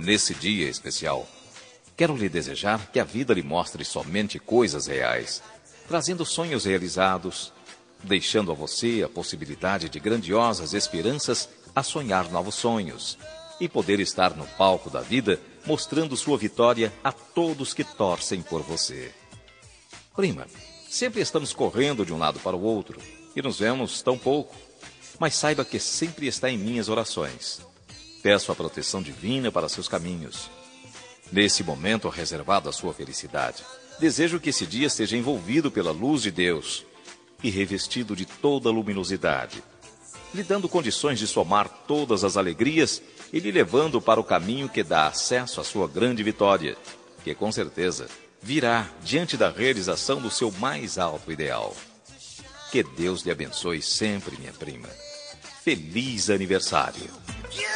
Nesse dia especial, quero lhe desejar que a vida lhe mostre somente coisas reais, trazendo sonhos realizados, deixando a você a possibilidade de grandiosas esperanças a sonhar novos sonhos e poder estar no palco da vida mostrando sua vitória a todos que torcem por você. Prima, sempre estamos correndo de um lado para o outro e nos vemos tão pouco, mas saiba que sempre está em minhas orações. Peço a proteção divina para seus caminhos. Nesse momento reservado à sua felicidade, desejo que esse dia seja envolvido pela luz de Deus e revestido de toda a luminosidade, lhe dando condições de somar todas as alegrias e lhe levando para o caminho que dá acesso à sua grande vitória, que com certeza virá diante da realização do seu mais alto ideal. Que Deus lhe abençoe sempre, minha prima. Feliz aniversário!